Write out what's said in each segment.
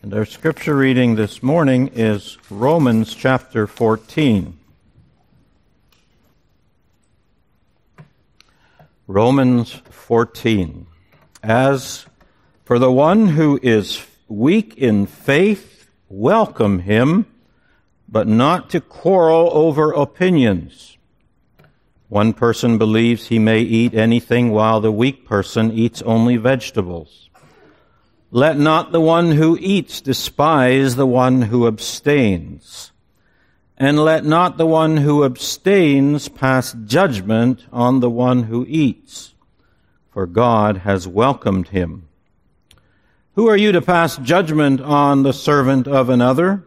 And our scripture reading this morning is Romans chapter 14. Romans 14. As for the one who is weak in faith, welcome him, but not to quarrel over opinions. One person believes he may eat anything while the weak person eats only vegetables. Let not the one who eats despise the one who abstains. And let not the one who abstains pass judgment on the one who eats, for God has welcomed him. Who are you to pass judgment on the servant of another?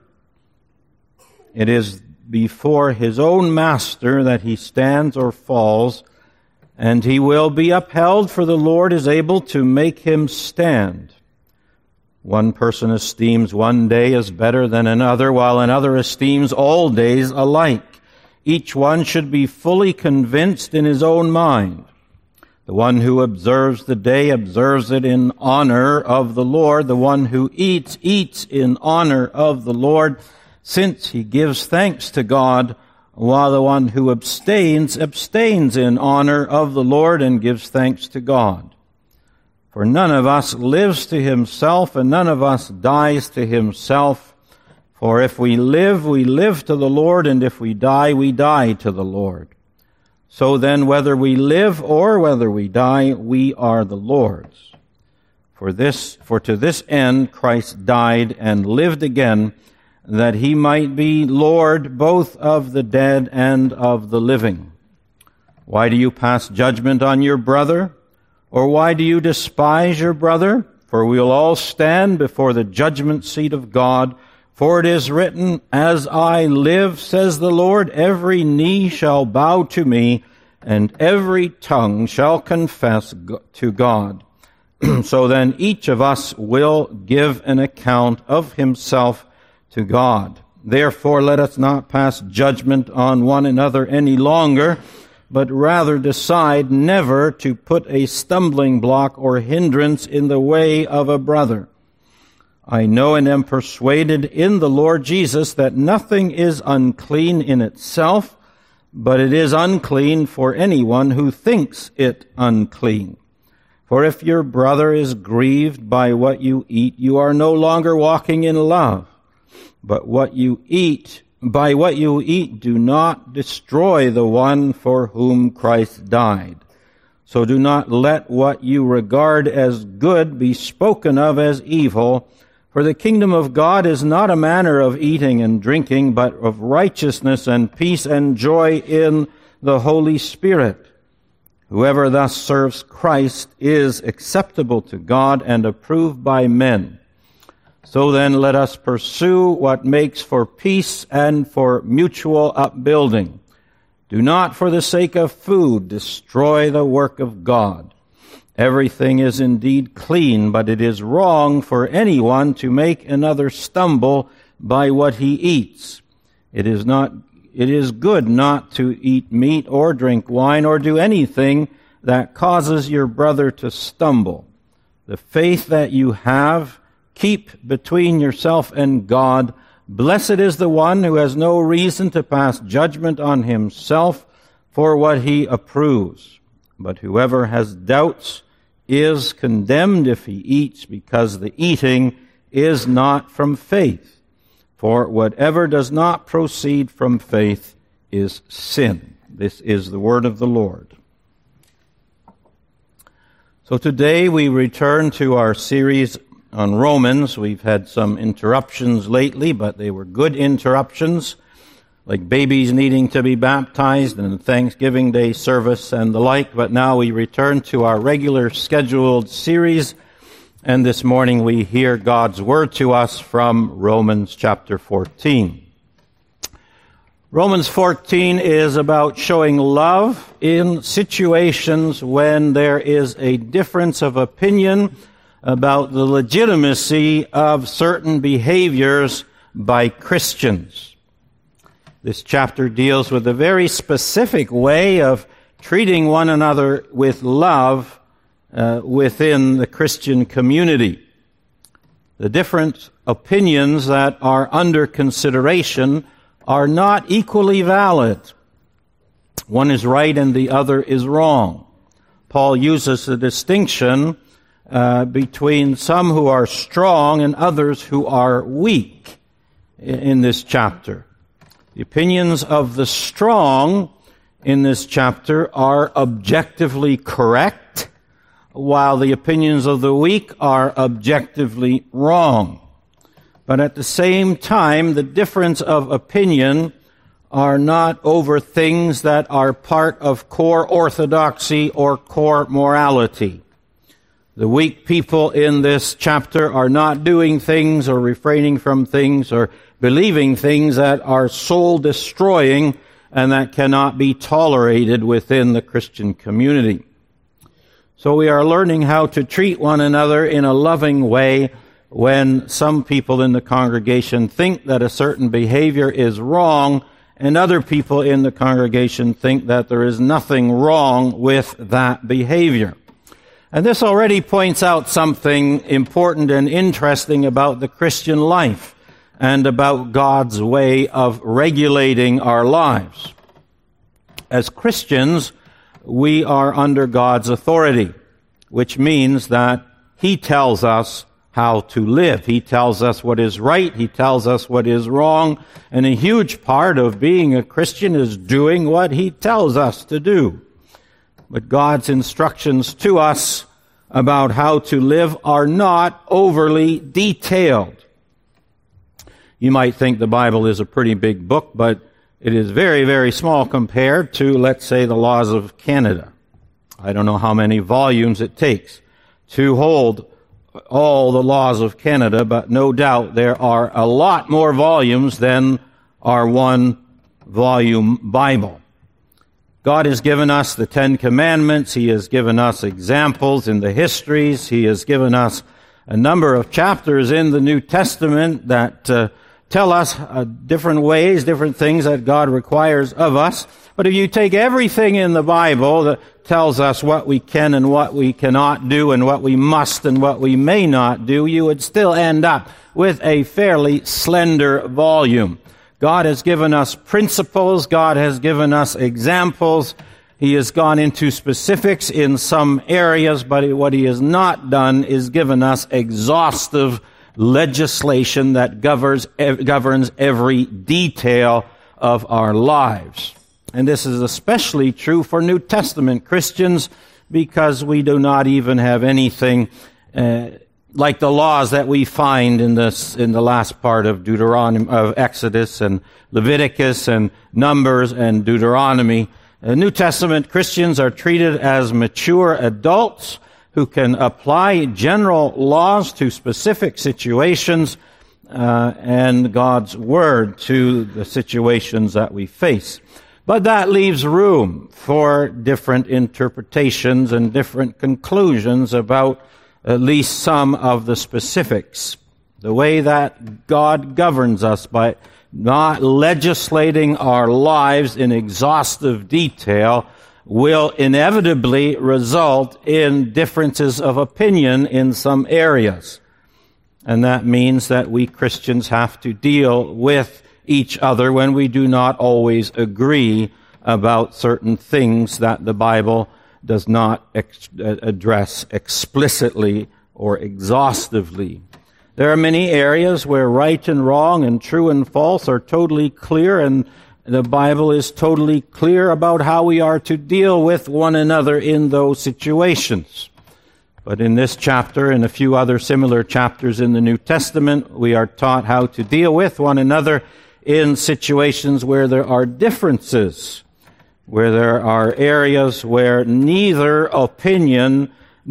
It is before his own master that he stands or falls, and he will be upheld, for the Lord is able to make him stand. One person esteems one day as better than another, while another esteems all days alike. Each one should be fully convinced in his own mind. The one who observes the day observes it in honor of the Lord. The one who eats, eats in honor of the Lord, since he gives thanks to God, while the one who abstains, abstains in honor of the Lord and gives thanks to God. For none of us lives to himself, and none of us dies to himself. For if we live to the Lord, and if we die to the Lord. So then, whether we live or whether we die, we are the Lord's. For to this end Christ died and lived again, that he might be Lord both of the dead and of the living. Why do you pass judgment on your brother? Or why do you despise your brother? For we will all stand before the judgment seat of God. For it is written, As I live, says the Lord, every knee shall bow to me, and every tongue shall confess to God. So then each of us will give an account of himself to God. Therefore let us not pass judgment on one another any longer, but rather decide never to put a stumbling block or hindrance in the way of a brother. I know and am persuaded in the Lord Jesus that nothing is unclean in itself, but it is unclean for anyone who thinks it unclean. For if your brother is grieved by what you eat, you are no longer walking in love. But by what you eat, do not destroy the one for whom Christ died. So do not let what you regard as good be spoken of as evil, for the kingdom of God is not a manner of eating and drinking, but of righteousness and peace and joy in the Holy Spirit. Whoever thus serves Christ is acceptable to God and approved by men. So then let us pursue what makes for peace and for mutual upbuilding. Do not for the sake of food destroy the work of God. Everything is indeed clean, but it is wrong for anyone to make another stumble by what he eats. It is good not to eat meat or drink wine or do anything that causes your brother to stumble. The faith that you have, keep between yourself and God. Blessed is the one who has no reason to pass judgment on himself for what he approves. But whoever has doubts is condemned if he eats, because the eating is not from faith. For whatever does not proceed from faith is sin. This is the word of the Lord. So today we return to our series on Romans. We've had some interruptions lately, but they were good interruptions, like babies needing to be baptized and Thanksgiving Day service and the like. But now we return to our regular scheduled series, and this morning we hear God's word to us from Romans chapter 14. Romans 14 is about showing love in situations when there is a difference of opinion about the legitimacy of certain behaviors by Christians. This chapter deals with a very specific way of treating one another with love within the Christian community. The different opinions that are under consideration are not equally valid. One is right and the other is wrong. Paul uses the distinction between some who are strong and others who are weak in this chapter. The opinions of the strong in this chapter are objectively correct, while the opinions of the weak are objectively wrong. But at the same time, the difference of opinion are not over things that are part of core orthodoxy or core morality. The weak people in this chapter are not doing things or refraining from things or believing things that are soul-destroying and that cannot be tolerated within the Christian community. So we are learning how to treat one another in a loving way when some people in the congregation think that a certain behavior is wrong and other people in the congregation think that there is nothing wrong with that behavior. And this already points out something important and interesting about the Christian life and about God's way of regulating our lives. As Christians, we are under God's authority, which means that He tells us how to live. He tells us what is right. He tells us what is wrong. And a huge part of being a Christian is doing what He tells us to do. But God's instructions to us about how to live are not overly detailed. You might think the Bible is a pretty big book, but it is very, very small compared to, let's say, the laws of Canada. I don't know how many volumes it takes to hold all the laws of Canada, but no doubt there are a lot more volumes than our one-volume Bible. God has given us the Ten Commandments. He has given us examples in the histories. He has given us a number of chapters in the New Testament that tell us different ways, different things that God requires of us. But if you take everything in the Bible that tells us what we can and what we cannot do and what we must and what we may not do, you would still end up with a fairly slender volume. God has given us principles. God has given us examples. He has gone into specifics in some areas, but what He has not done is given us exhaustive legislation that governs every detail of our lives. And this is especially true for New Testament Christians because we do not even have anything like the laws that we find in the last part of Exodus and Leviticus and Numbers and Deuteronomy. New Testament Christians are treated as mature adults who can apply general laws to specific situations and God's Word to the situations that we face. But that leaves room for different interpretations and different conclusions about at least some of the specifics. The way that God governs us by not legislating our lives in exhaustive detail will inevitably result in differences of opinion in some areas. And that means that we Christians have to deal with each other when we do not always agree about certain things that the Bible does not address explicitly or exhaustively. There are many areas where right and wrong and true and false are totally clear, and the Bible is totally clear about how we are to deal with one another in those situations. But in this chapter and a few other similar chapters in the New Testament, we are taught how to deal with one another in situations where there are differences, where there are areas where neither opinion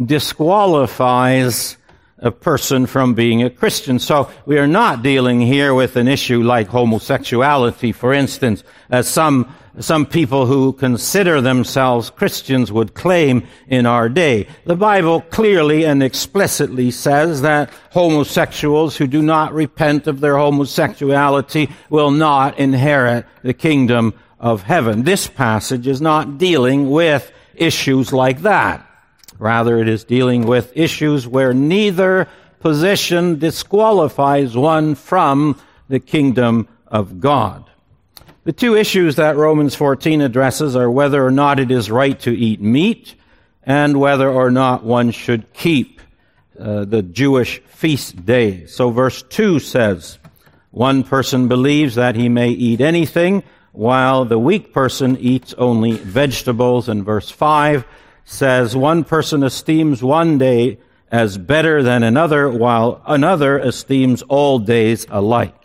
disqualifies a person from being a Christian. So we are not dealing here with an issue like homosexuality, for instance, as some people who consider themselves Christians would claim in our day. The Bible clearly and explicitly says that homosexuals who do not repent of their homosexuality will not inherit the kingdom of heaven. This passage is not dealing with issues like that. Rather, it is dealing with issues where neither position disqualifies one from the kingdom of God. The two issues that Romans 14 addresses are whether or not it is right to eat meat and whether or not one should keep the Jewish feast days. So verse 2 says, one person believes that he may eat anything, while the weak person eats only vegetables. And verse 5 says, one person esteems one day as better than another, while another esteems all days alike.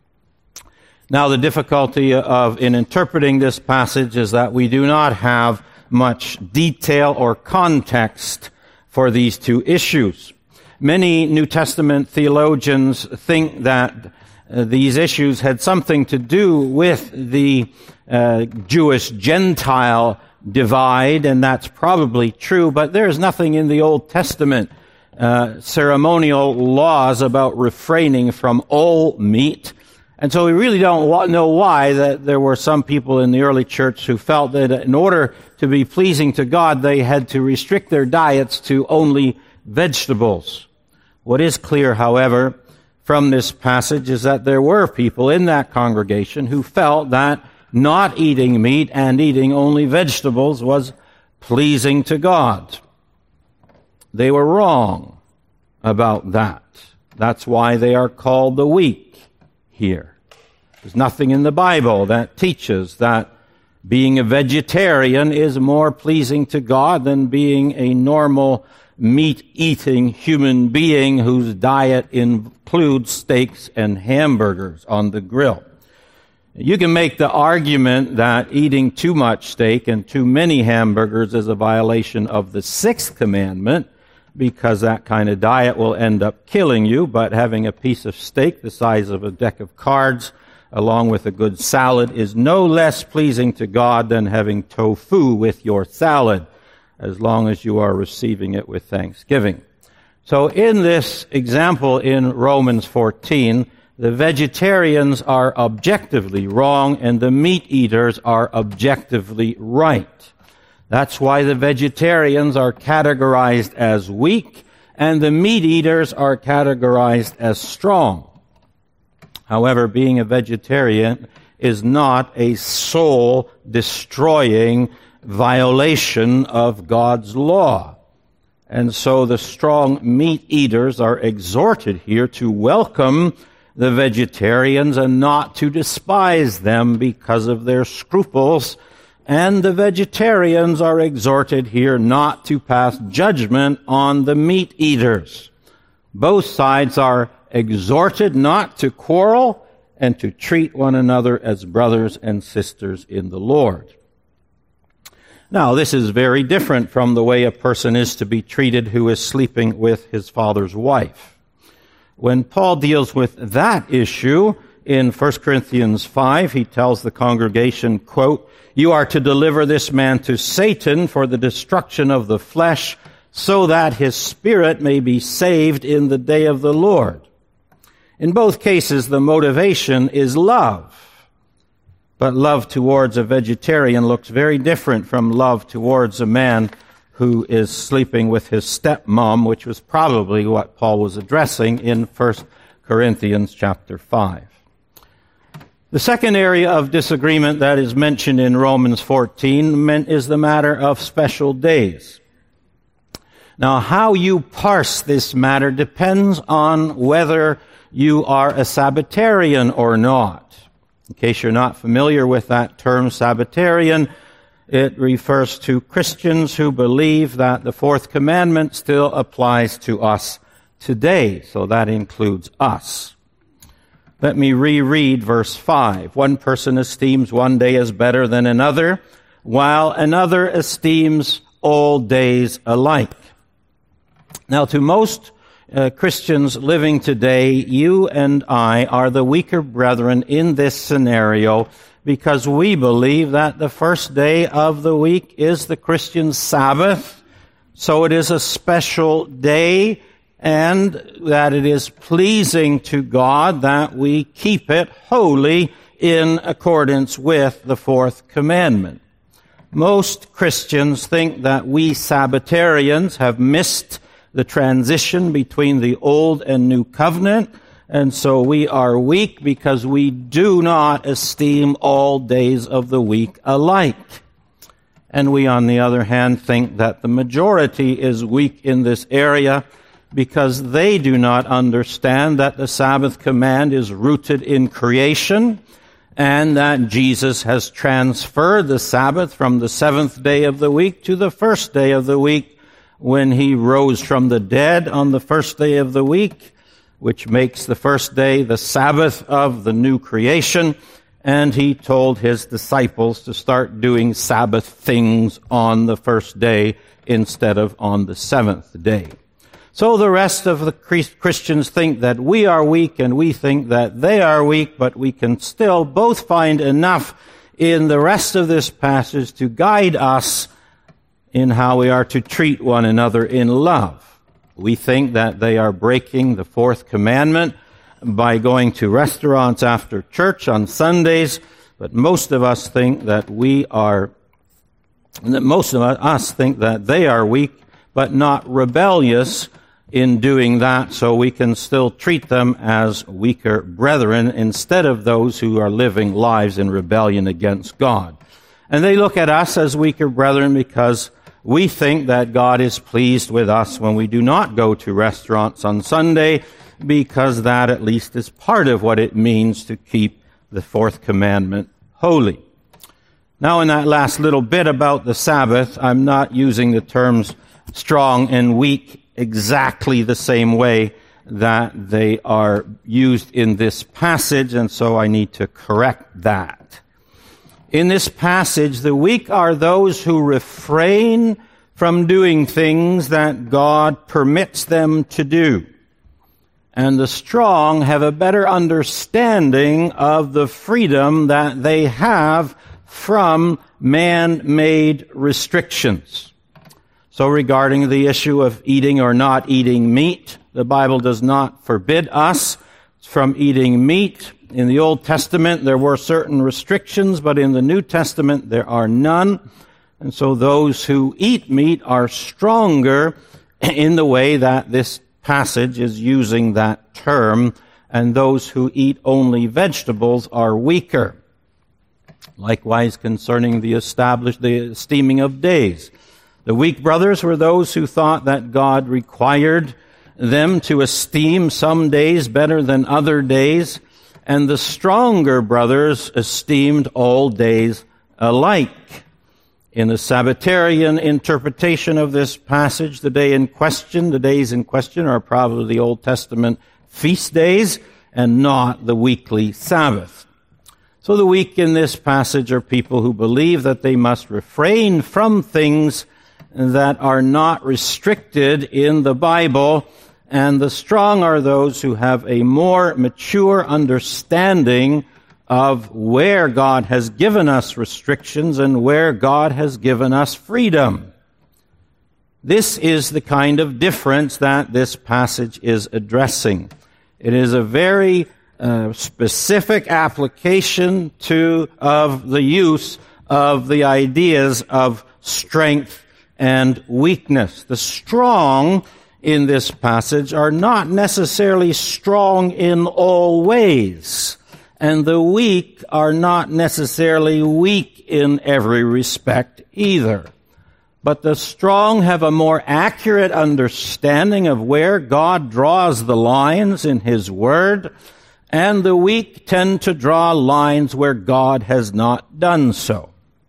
Now, the difficulty in interpreting this passage is that we do not have much detail or context for these two issues. Many New Testament theologians think that these issues had something to do with the Jewish-Gentile divide, and that's probably true, but there's nothing in the Old Testament ceremonial laws about refraining from all meat. And so we really don't know why that there were some people in the early church who felt that in order to be pleasing to God, they had to restrict their diets to only vegetables. What is clear, however, from this passage is that there were people in that congregation who felt that not eating meat and eating only vegetables was pleasing to God. They were wrong about that. That's why they are called the weak here. There's nothing in the Bible that teaches that being a vegetarian is more pleasing to God than being a normal meat-eating human being whose diet includes steaks and hamburgers on the grill. You can make the argument that eating too much steak and too many hamburgers is a violation of the sixth commandment, because that kind of diet will end up killing you, but having a piece of steak the size of a deck of cards along with a good salad is no less pleasing to God than having tofu with your salad, as long as you are receiving it with thanksgiving. So in this example in Romans 14, the vegetarians are objectively wrong and the meat eaters are objectively right. That's why the vegetarians are categorized as weak and the meat eaters are categorized as strong. However, being a vegetarian is not a soul-destroying violation of God's law. And so the strong meat eaters are exhorted here to welcome the vegetarians and not to despise them because of their scruples. And the vegetarians are exhorted here not to pass judgment on the meat eaters. Both sides are exhorted not to quarrel and to treat one another as brothers and sisters in the Lord. Now, this is very different from the way a person is to be treated who is sleeping with his father's wife. When Paul deals with that issue in 1 Corinthians 5, he tells the congregation, quote, "You are to deliver this man to Satan for the destruction of the flesh, so that his spirit may be saved in the day of the Lord." In both cases, the motivation is love. But love towards a vegetarian looks very different from love towards a man who is sleeping with his stepmom, which was probably what Paul was addressing in 1 Corinthians chapter 5. The second area of disagreement that is mentioned in Romans 14 is the matter of special days. Now, how you parse this matter depends on whether you are a Sabbatarian or not. In case you're not familiar with that term, Sabbatarian, it refers to Christians who believe that the fourth commandment still applies to us today. So that includes us. Let me reread verse 5. One person esteems one day as better than another, while another esteems all days alike. Now, to most Christians living today, you and I are the weaker brethren in this scenario because we believe that the first day of the week is the Christian Sabbath, so it is a special day, and that it is pleasing to God that we keep it holy in accordance with the fourth commandment. Most Christians think that we Sabbatarians have missed the transition between the Old and New Covenant. And so we are weak because we do not esteem all days of the week alike. And we, on the other hand, think that the majority is weak in this area because they do not understand that the Sabbath command is rooted in creation and that Jesus has transferred the Sabbath from the seventh day of the week to the first day of the week when he rose from the dead on the first day of the week, which makes the first day the Sabbath of the new creation. And he told his disciples to start doing Sabbath things on the first day instead of on the seventh day. So the rest of the Christians think that we are weak and we think that they are weak, but we can still both find enough in the rest of this passage to guide us in how we are to treat one another in love. We think that they are breaking the fourth commandment by going to restaurants after church on Sundays, but most of us think that they are weak, but not rebellious in doing that, so we can still treat them as weaker brethren instead of those who are living lives in rebellion against God. And they look at us as weaker brethren because we think that God is pleased with us when we do not go to restaurants on Sunday, because that at least is part of what it means to keep the fourth commandment holy. Now, in that last little bit about the Sabbath, I'm not using the terms strong and weak exactly the same way that they are used in this passage, and so I need to correct that. In this passage, the weak are those who refrain from doing things that God permits them to do. And the strong have a better understanding of the freedom that they have from man-made restrictions. So regarding the issue of eating or not eating meat, the Bible does not forbid us from eating meat. In the Old Testament, there were certain restrictions, but in the New Testament, there are none. And so those who eat meat are stronger in the way that this passage is using that term, and those who eat only vegetables are weaker. Likewise, concerning the esteeming of days. The weak brothers were those who thought that God required them to esteem some days better than other days, and the stronger brothers esteemed all days alike. In the Sabbatarian interpretation of this passage, the days in question are probably the Old Testament feast days and not the weekly Sabbath. So the weak in this passage are people who believe that they must refrain from things that are not restricted in the Bible, and the strong are those who have a more mature understanding of where God has given us restrictions and where God has given us freedom. This is the kind of difference that this passage is addressing. It is a very specific application of the use of the ideas of strength and weakness. The strong in this passage are not necessarily strong in all ways, and the weak are not necessarily weak in every respect either. But the strong have a more accurate understanding of where God draws the lines in His Word, and the weak tend to draw lines where God has not done so.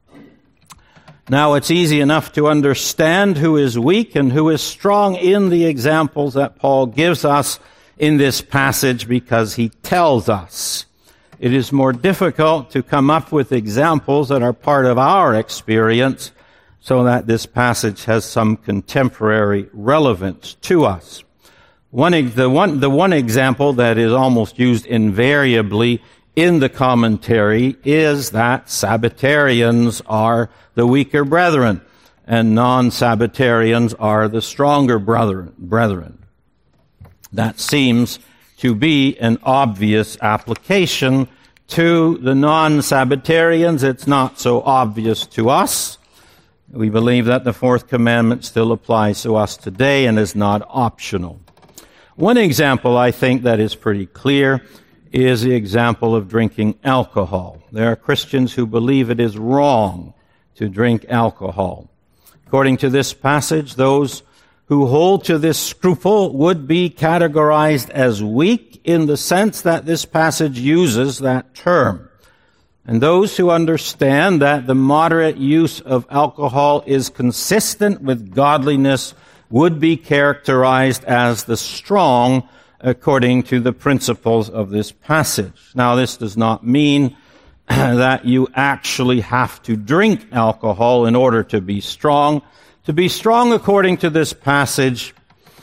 Now, it's easy enough to understand who is weak and who is strong in the examples that Paul gives us in this passage because he tells us. It is more difficult to come up with examples that are part of our experience so that this passage has some contemporary relevance to us. The one example that is almost used invariably in the commentary is that Sabbatarians are the weaker brethren and non-Sabbatarians are the stronger brethren. That seems to be an obvious application to the non-Sabbatarians. It's not so obvious to us. We believe that the fourth commandment still applies to us today and is not optional. One example I think that is pretty clear is the example of drinking alcohol. There are Christians who believe it is wrong to drink alcohol. According to this passage, those who hold to this scruple would be categorized as weak in the sense that this passage uses that term. And those who understand that the moderate use of alcohol is consistent with godliness would be characterized as the strong according to the principles of this passage. Now, this does not mean that you actually have to drink alcohol in order to be strong. To be strong according to this passage,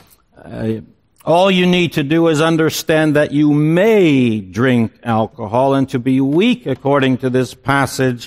all you need to do is understand that you may drink alcohol, and to be weak according to this passage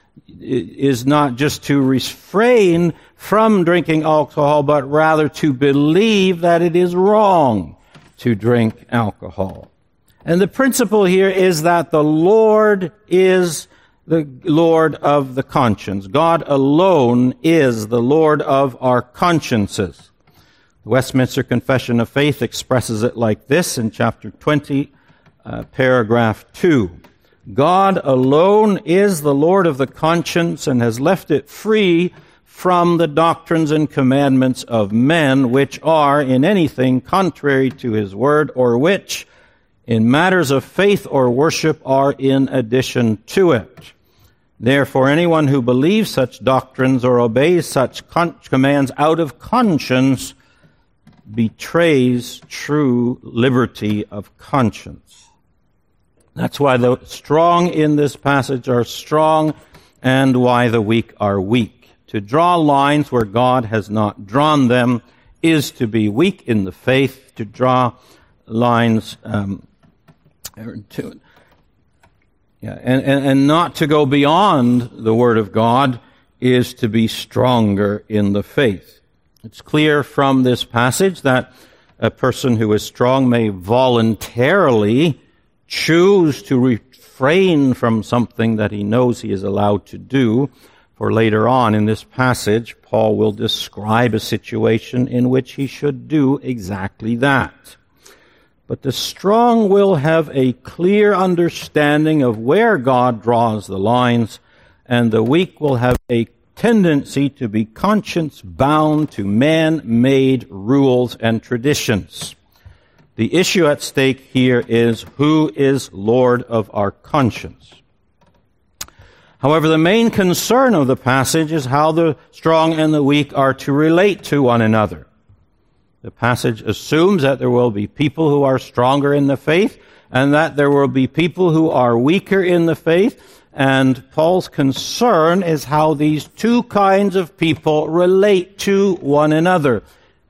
is not just to refrain from drinking alcohol, but rather to believe that it is wrong to drink alcohol. And the principle here is that the Lord is the Lord of the conscience. God alone is the Lord of our consciences. The Westminster Confession of Faith expresses it like this in chapter 20, paragraph 2. God alone is the Lord of the conscience and has left it free from the doctrines and commandments of men, which are in anything contrary to his word, or which, in matters of faith or worship, are in addition to it. Therefore, anyone who believes such doctrines or obeys such commands out of conscience betrays true liberty of conscience. That's why the strong in this passage are strong and why the weak are weak. To draw lines where God has not drawn them is to be weak in the faith. To draw lines and not to go beyond the Word of God is to be stronger in the faith. It's clear from this passage that a person who is strong may voluntarily choose to refrain from something that he knows he is allowed to do. For later on in this passage, Paul will describe a situation in which he should do exactly that. But the strong will have a clear understanding of where God draws the lines, and the weak will have a tendency to be conscience-bound to man-made rules and traditions. The issue at stake here is who is Lord of our conscience. However, the main concern of the passage is how the strong and the weak are to relate to one another. The passage assumes that there will be people who are stronger in the faith and that there will be people who are weaker in the faith. And Paul's concern is how these two kinds of people relate to one another.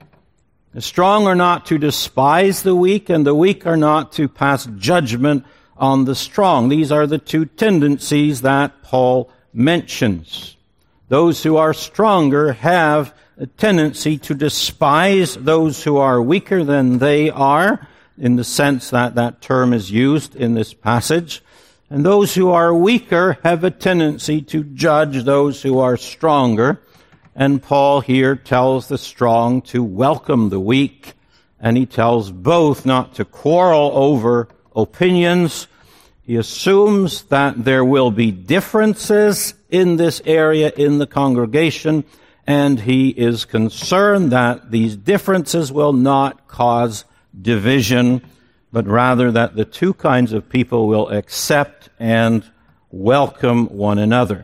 The strong are not to despise the weak, and the weak are not to pass judgment on the strong. These are the two tendencies that Paul mentions. Those who are stronger have a tendency to despise those who are weaker than they are, in the sense that that term is used in this passage. And those who are weaker have a tendency to judge those who are stronger. And Paul here tells the strong to welcome the weak, and he tells both not to quarrel over opinions. He assumes that there will be differences in this area in the congregation, and he is concerned that these differences will not cause division, but rather that the two kinds of people will accept and welcome one another.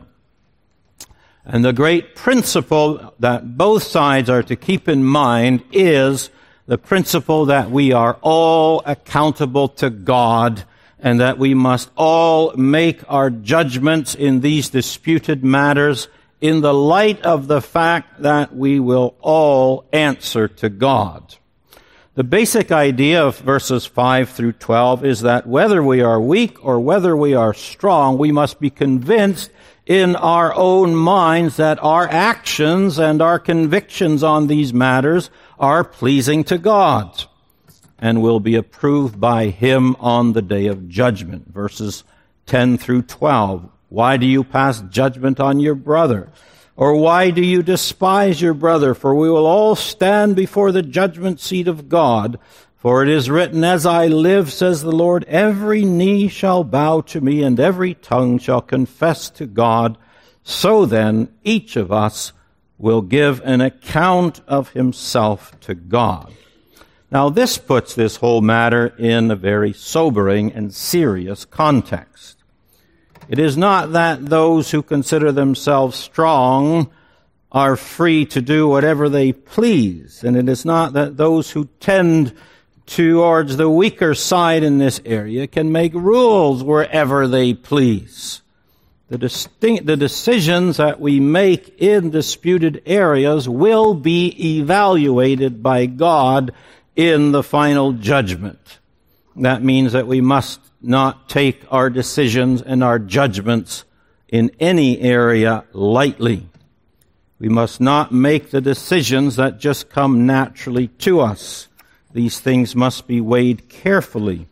And the great principle that both sides are to keep in mind is the principle that we are all accountable to God, and that we must all make our judgments in these disputed matters in the light of the fact that we will all answer to God. The basic idea of verses 5 through 12 is that whether we are weak or whether we are strong, we must be convinced in our own minds that our actions and our convictions on these matters are pleasing to God and will be approved by Him on the day of judgment. Verses 10 through 12. Why do you pass judgment on your brother? Or why do you despise your brother? For we will all stand before the judgment seat of God. For it is written, As I live, says the Lord, every knee shall bow to me, and every tongue shall confess to God. So then, each of us will give an account of himself to God. Now, this puts this whole matter in a very sobering and serious context. It is not that those who consider themselves strong are free to do whatever they please, and it is not that those who tend towards the weaker side in this area can make rules wherever they please. The decisions that we make in disputed areas will be evaluated by God in the final judgment. That means that we must not take our decisions and our judgments in any area lightly. We must not make the decisions that just come naturally to us. These things must be weighed carefully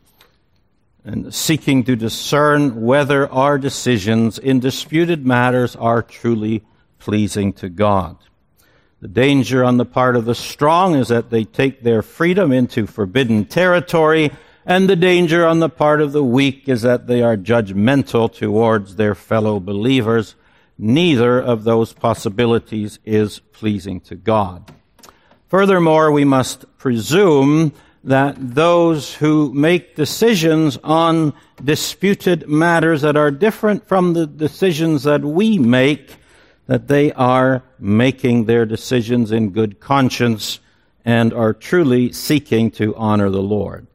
and seeking to discern whether our decisions in disputed matters are truly pleasing to God. The danger on the part of the strong is that they take their freedom into forbidden territory, and the danger on the part of the weak is that they are judgmental towards their fellow believers. Neither of those possibilities is pleasing to God. Furthermore, we must presume that those who make decisions on disputed matters that are different from the decisions that we make, that they are making their decisions in good conscience and are truly seeking to honor the Lord.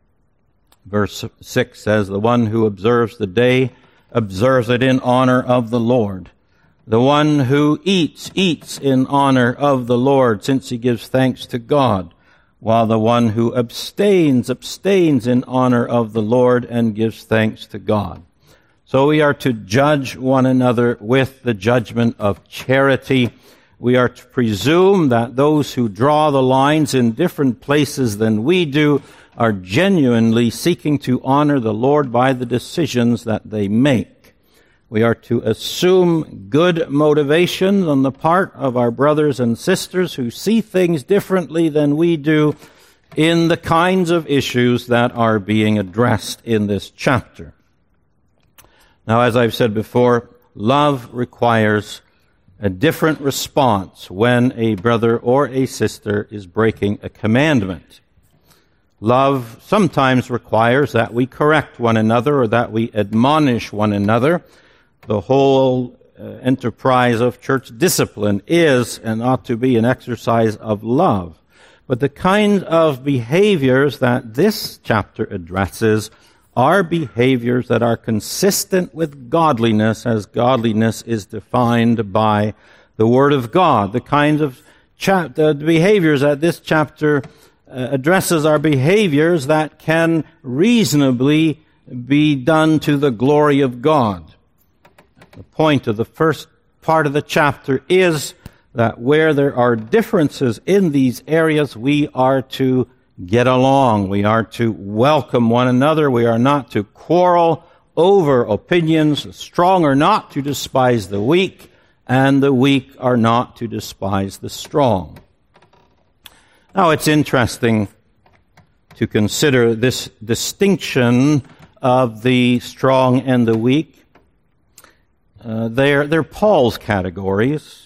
Verse 6 says, The one who observes the day observes it in honor of the Lord. The one who eats in honor of the Lord, since he gives thanks to God, while the one who abstains in honor of the Lord and gives thanks to God. So we are to judge one another with the judgment of charity. We are to presume that those who draw the lines in different places than we do are genuinely seeking to honor the Lord by the decisions that they make. We are to assume good motivation on the part of our brothers and sisters who see things differently than we do in the kinds of issues that are being addressed in this chapter. Now, as I've said before, love requires a different response when a brother or a sister is breaking a commandment. Love sometimes requires that we correct one another or that we admonish one another. The whole enterprise of church discipline is and ought to be an exercise of love. But the kind of behaviors that this chapter addresses are behaviors that are consistent with godliness, as godliness is defined by the Word of God. The kinds of the behaviors that this chapter addresses are behaviors that can reasonably be done to the glory of God. The point of the first part of the chapter is that where there are differences in these areas, we are to get along. We are to welcome one another. We are not to quarrel over opinions. The strong are not to despise the weak, and the weak are not to despise the strong. Now, it's interesting to consider this distinction of the strong and the weak. They're Paul's categories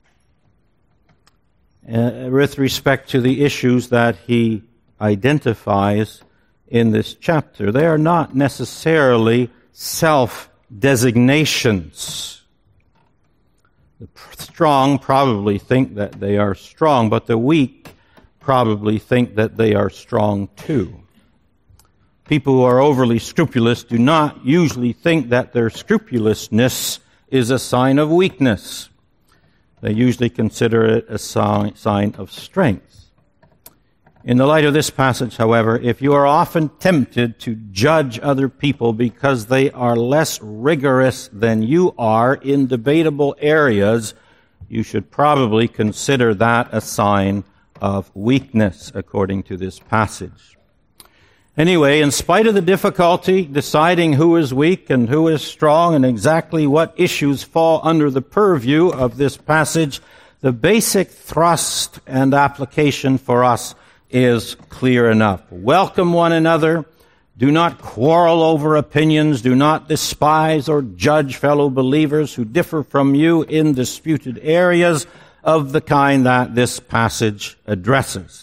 with respect to the issues that he identifies in this chapter. They are not necessarily self-designations. The strong probably think that they are strong, but the weak probably think that they are strong too. People who are overly scrupulous do not usually think that their scrupulousness is a sign of weakness. They usually consider it a sign of strength. In the light of this passage, however, if you are often tempted to judge other people because they are less rigorous than you are in debatable areas, you should probably consider that a sign of weakness, according to this passage. Anyway, in spite of the difficulty deciding who is weak and who is strong and exactly what issues fall under the purview of this passage, the basic thrust and application for us is clear enough. Welcome one another. Do not quarrel over opinions. Do not despise or judge fellow believers who differ from you in disputed areas of the kind that this passage addresses.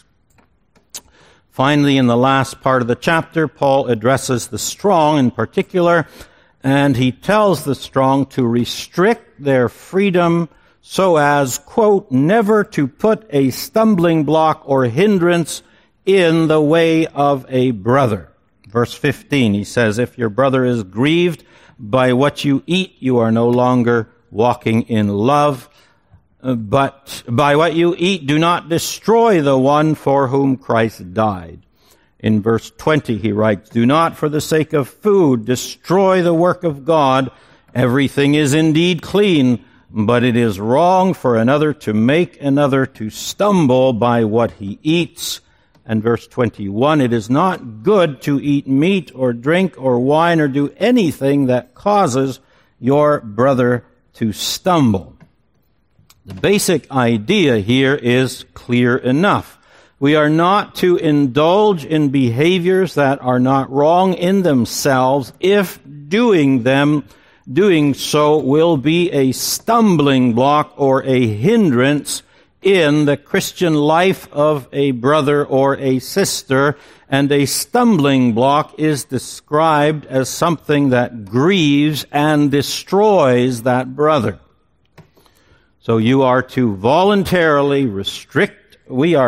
Finally, in the last part of the chapter, Paul addresses the strong in particular, and he tells the strong to restrict their freedom so as, quote, never to put a stumbling block or hindrance in the way of a brother. Verse 15, he says, if your brother is grieved by what you eat, you are no longer walking in love. But by what you eat, do not destroy the one for whom Christ died. In verse 20, he writes, do not for the sake of food destroy the work of God. Everything is indeed clean, but it is wrong for another to make another to stumble by what he eats. And verse 21, it is not good to eat meat or drink or wine or do anything that causes your brother to stumble. The basic idea here is clear enough. We are not to indulge in behaviors that are not wrong in themselves if doing so will be a stumbling block or a hindrance in the Christian life of a brother or a sister. And a stumbling block is described as something that grieves and destroys that brother. So we are to voluntarily restrict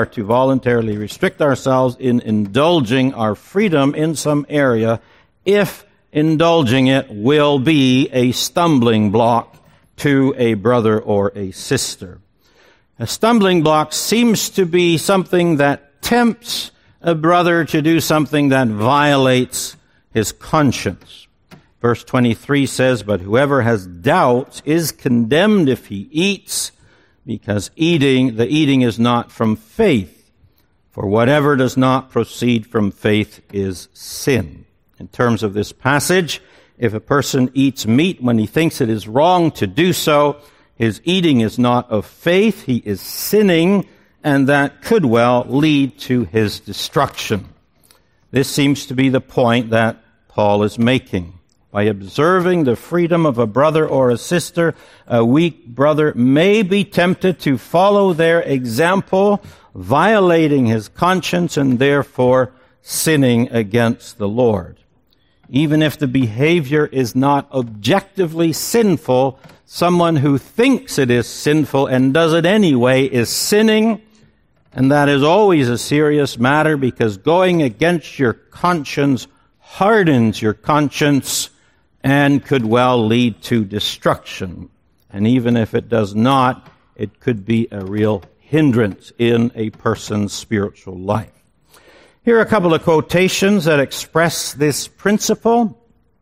ourselves in indulging our freedom in some area if indulging it will be a stumbling block to a brother or a sister. A stumbling block seems to be something that tempts a brother to do something that violates his conscience. Verse 23 says, but whoever has doubts is condemned if he eats, because the eating is not from faith. For whatever does not proceed from faith is sin. In terms of this passage, if a person eats meat when he thinks it is wrong to do so, his eating is not of faith, he is sinning, and that could well lead to his destruction. This seems to be the point that Paul is making. By observing the freedom of a brother or a sister, a weak brother may be tempted to follow their example, violating his conscience and therefore sinning against the Lord. Even if the behavior is not objectively sinful, someone who thinks it is sinful and does it anyway is sinning, and that is always a serious matter because going against your conscience hardens your conscience and could well lead to destruction. And even if it does not, it could be a real hindrance in a person's spiritual life. Here are a couple of quotations that express this principle.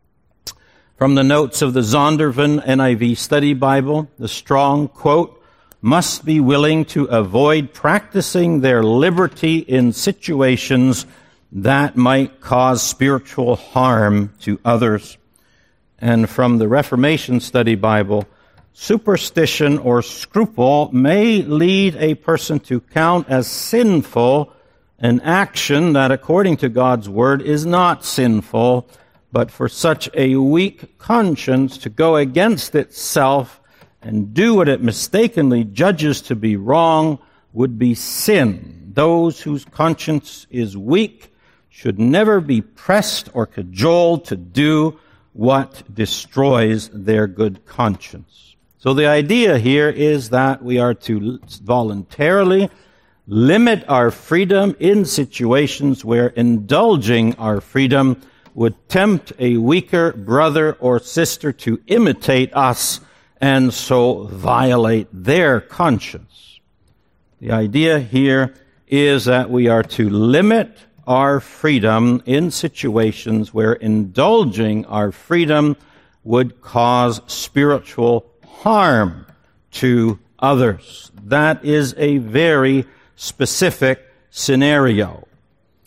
From the notes of the Zondervan NIV Study Bible, the Strong, quote, must be willing to avoid practicing their liberty in situations that might cause spiritual harm to others. And from the Reformation Study Bible, superstition or scruple may lead a person to count as sinful an action that, according to God's Word, is not sinful, but for such a weak conscience to go against itself and do what it mistakenly judges to be wrong would be sin. Those whose conscience is weak should never be pressed or cajoled to do what destroys their good conscience. So the idea here is that we are to voluntarily limit our freedom in situations where indulging our freedom would tempt a weaker brother or sister to imitate us and so violate their conscience. The idea here is that we are to limit our freedom in situations where indulging our freedom would cause spiritual harm to others. That is a very specific scenario.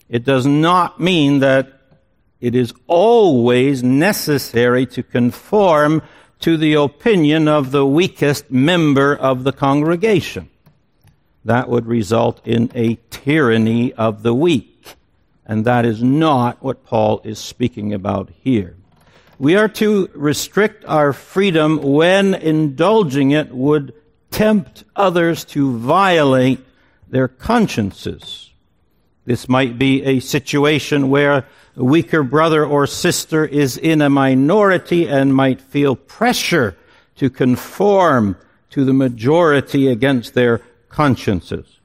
It does not mean that it is always necessary to conform to the opinion of the weakest member of the congregation. That would result in a tyranny of the weak, and that is not what Paul is speaking about here. We are to restrict our freedom when indulging it would tempt others to violate their consciences. This might be a situation where a weaker brother or sister is in a minority and might feel pressure to conform to the majority against their consciences.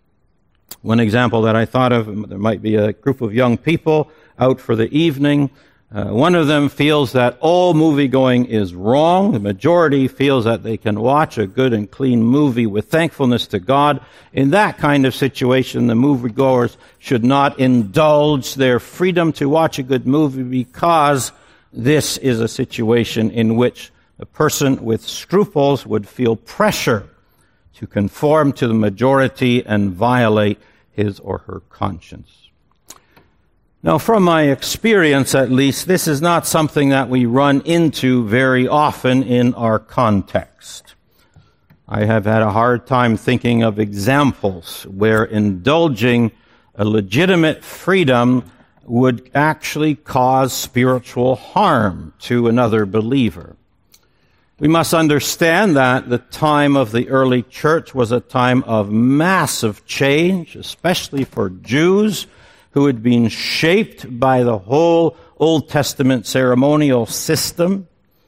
One example that I thought of, there might be a group of young people out for the evening. One of them feels that all movie-going is wrong. The majority feels that they can watch a good and clean movie with thankfulness to God. In that kind of situation, the moviegoers should not indulge their freedom to watch a good movie, because this is a situation in which a person with scruples would feel pressure to conform to the majority and violate his or her conscience. Now, from my experience at least, this is not something that we run into very often in our context. I have had a hard time thinking of examples where indulging a legitimate freedom would actually cause spiritual harm to another believer. We must understand that the time of the early church was a time of massive change, especially for Jews who had been shaped by the whole Old Testament ceremonial system.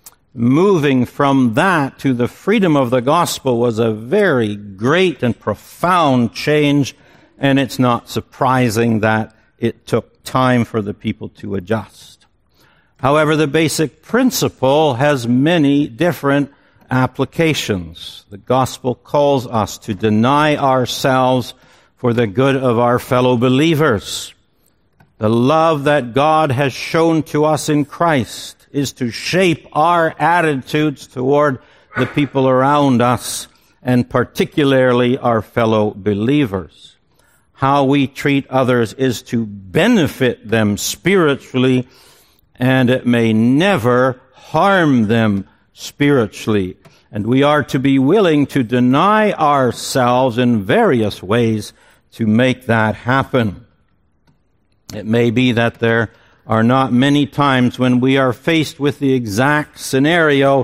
Moving from that to the freedom of the gospel was a very great and profound change, and it's not surprising that it took time for the people to adjust. However, the basic principle has many different applications. The gospel calls us to deny ourselves for the good of our fellow believers. The love that God has shown to us in Christ is to shape our attitudes toward the people around us, and particularly our fellow believers. How we treat others is to benefit them spiritually, and it may never harm them spiritually. And we are to be willing to deny ourselves in various ways to make that happen. It may be that there are not many times when we are faced with the exact scenario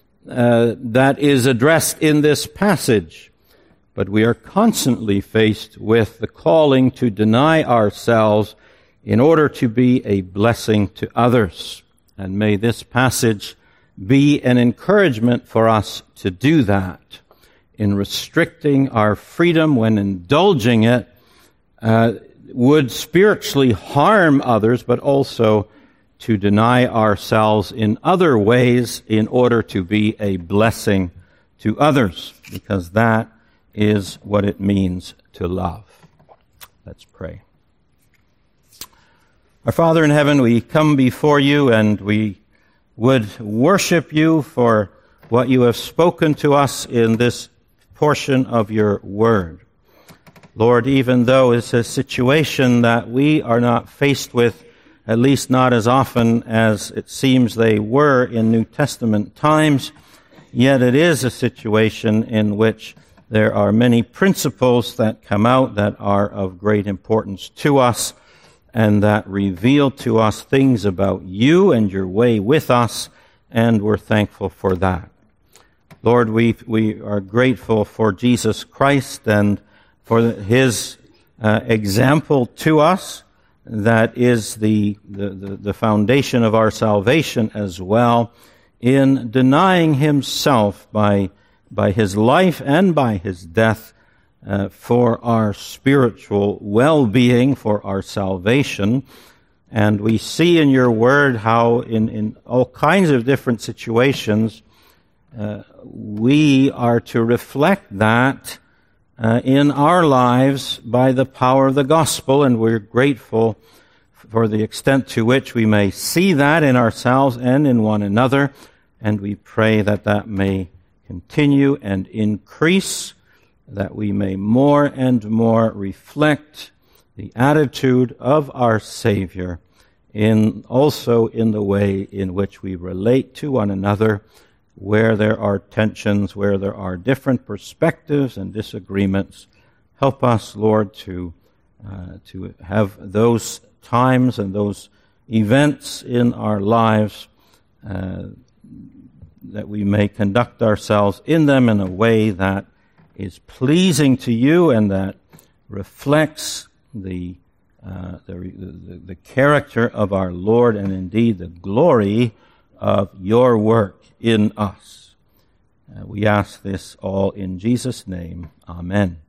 that is addressed in this passage, but we are constantly faced with the calling to deny ourselves in order to be a blessing to others. And may this passage be an encouragement for us to do that. In restricting our freedom when indulging it would spiritually harm others, but also to deny ourselves in other ways in order to be a blessing to others, because that is what it means to love. Let's pray. Our Father in heaven, we come before you and we would worship you for what you have spoken to us in this portion of your word. Lord, even though it's a situation that we are not faced with, at least not as often as it seems they were in New Testament times, yet it is a situation in which there are many principles that come out that are of great importance to us and that reveal to us things about you and your way with us, and we're thankful for that. Lord, we are grateful for Jesus Christ and for his example to us that is the foundation of our salvation as well, in denying himself by his life and by his death for our spiritual well-being, for our salvation. And we see in your word how in all kinds of different situations we are to reflect that in our lives by the power of the gospel, and we're grateful for the extent to which we may see that in ourselves and in one another, and we pray that that may continue and increase, that we may more and more reflect the attitude of our Savior, also in the way in which we relate to one another, where there are tensions, where there are different perspectives and disagreements. Help us, Lord, to have those times and those events in our lives that we may conduct ourselves in them in a way that is pleasing to you and that reflects the character of our Lord and indeed the glory of your work in us. We ask this all in Jesus' name. Amen.